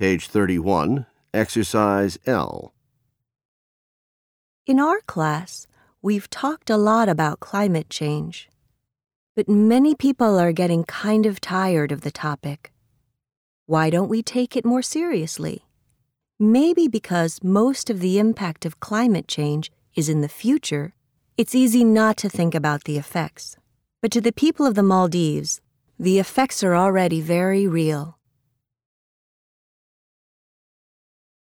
Page 31, Exercise L. In our class, we've talked a lot about climate change, but many people are getting kind of tired of the topic. Why don't we take it more seriously? Maybe because most of the impact of climate change is in the future, it's easy not to think about the effects. But to the people of the Maldives, the effects are already very real.